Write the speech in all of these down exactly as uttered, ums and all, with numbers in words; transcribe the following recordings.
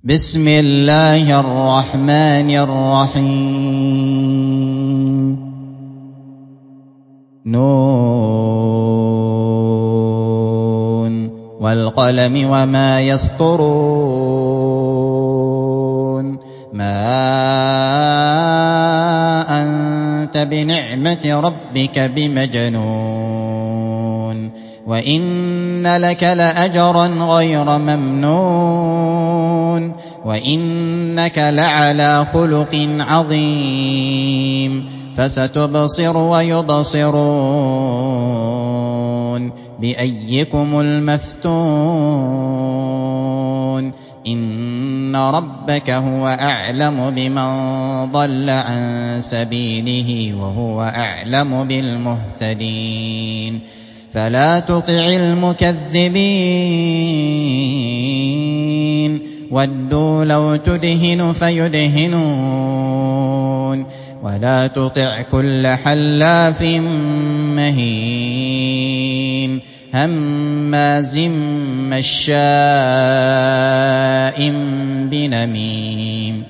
بسم الله الرحمن الرحيم نون والقلم وما يسطرون ما أنت بنعمة ربك بمجنون وإن لك لأجرا غير ممنون وإنك لعلى خلق عظيم فستبصر ويبصرون بأيكم المفتون إن ربك هو أعلم بمن ضل عن سبيله وهو أعلم بالمهتدين فلا تطع المكذبين ودوا لو تدهن فيدهنون ولا تطع كل حلاف مهين هماز مشاء بنميم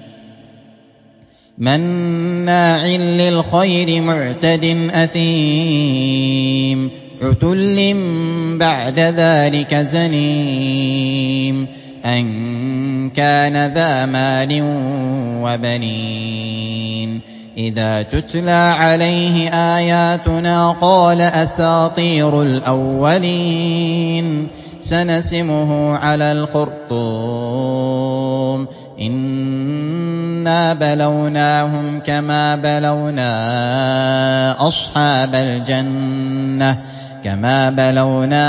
مناع للخير معتد أثيم عتل بعد ذلك زنيم أن كان ذا مال وبنين إذا تتلى عليه آياتنا قال أساطير الأولين سنسمه على الخرطوم إنا بلوناهم كما بلونا أصحاب الجنة كما بلونا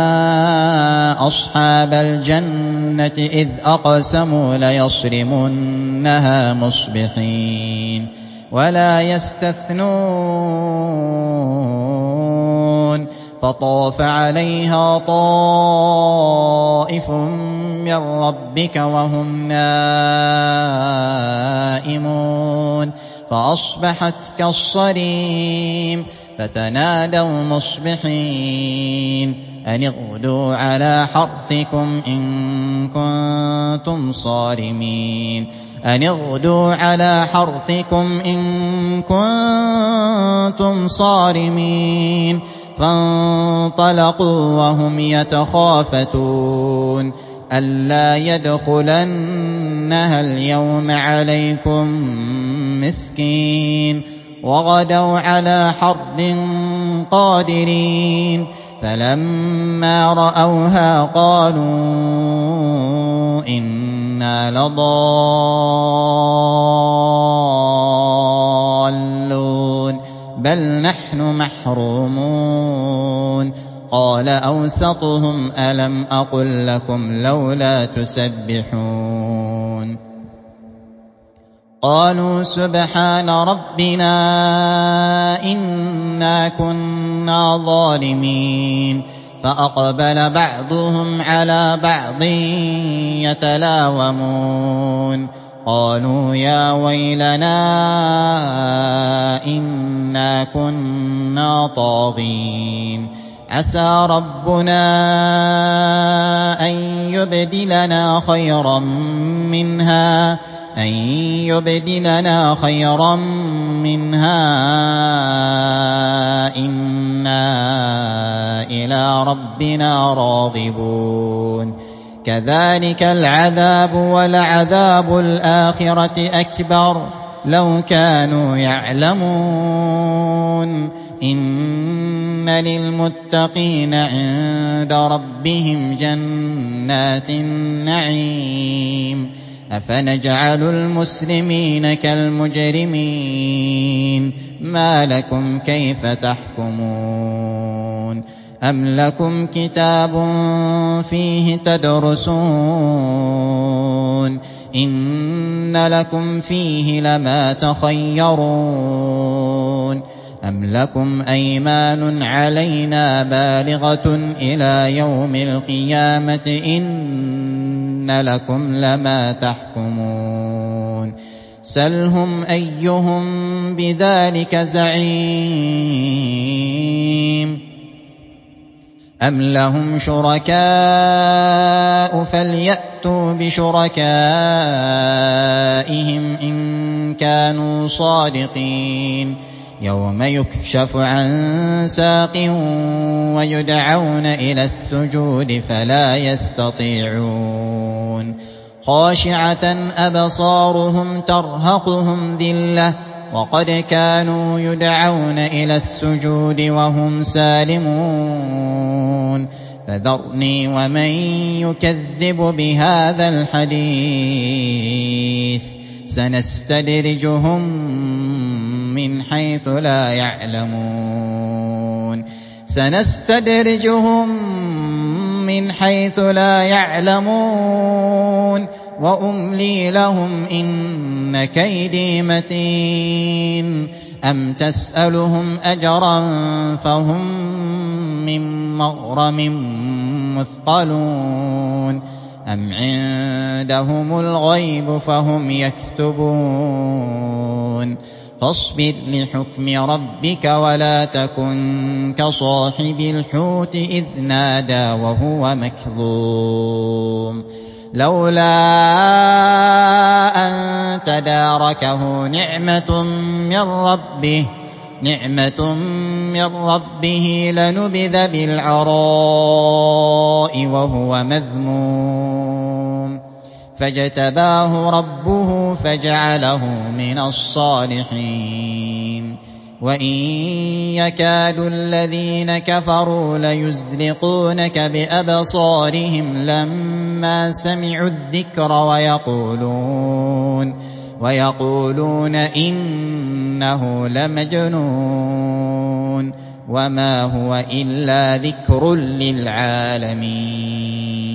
أصحاب الجنة إذ أقسموا ليصرمنها مصبحين ولا يستثنون فطاف عليها طائف من ربك وهم نائمون فأصبحت كالصريم فتنادوا مصبحين أن اغدوا على حرثكم إن كنتم صارمين أن اغدوا على حرثكم إن كنتم صارمين فانطلقوا وهم يتخافتون ألا يدخلنها اليوم عليكم مسكين وغدوا على حرد قادرين فلما رأوها قالوا إنا لضالون بل نحن محرومون قال أوسطهم ألم أقل لكم لولا تسبحون قالوا سبحان ربنا إنا كنا ظالمين فأقبل بعضهم على بعض يتلاومون قالوا يا ويلنا إنا كنا طاغين عسى ربنا أن يبدلنا خيرا منها أن يبدلنا خيرا منها إنا إلى ربنا راغبون كذلك العذاب ولعذاب الآخرة أكبر لو كانوا يعلمون إن للمتقين عند ربهم جنات النعيم أفنجعل المسلمين كالمجرمين ما لكم كيف تحكمون أم لكم كتاب فيه تدرسون إن لكم فيه لما تخيرون أم لكم أيمان علينا بالغة إلى يوم القيامة إن لكم لما تحكمون سلهم أيهم بذلك زعيم أَمْ لَهُمْ شُرَكَاءُ فَلْيَأْتُوا بِشُرَكَائِهِمْ إِن كَانُوا صَادِقِينَ يَوْمَ يُكْشَفُ عَن سَاقٍ وَيُدْعَوْنَ إِلَى السُّجُودِ فَلَا يَسْتَطِيعُونَ خَاشِعَةً أَبْصَارُهُمْ تَرْهَقُهُمْ ذِلَّةٌ وَقَدْ كَانُوا يُدْعَوْنَ إِلَى السُّجُودِ وَهُمْ سَالِمُونَ فَذَرْنِي وَمَن يُكَذِّبُ بِهَٰذَا الْحَدِيثِ سَنَسْتَدْرِجُهُم مِّنْ حَيْثُ لَا يَعْلَمُونَ سَنَسْتَدْرِجُهُم مِّنْ حَيْثُ لَا يَعْلَمُونَ وَأُمْلِي لَهُمْ ۚ إِنَّ كَيْدِي مَتِينٌ أَمْ تَسْأَلُهُمْ أَجْرًا فَهُم مِّن مَّغْرَمٍ مُّثْقَلُونَ أَمْ عِندَهُمُ الْغَيْبُ فَهُمْ يَكْتُبُونَ فاصبر لحكم ربك ولا تكن كصاحب الحوت إذ نادى وهو مكظوم لولا أن تداركه نعمة من ربه نعمة من ربه لنبذ بالعراء وهو مذموم فاجتباه ربه فجعله من الصالحين وإن يكاد الذين كفروا ليزلقونك بأبصارهم لما سمعوا الذكر ويقولون ويقولون إنه لمجنون وما هو إلا ذكر للعالمين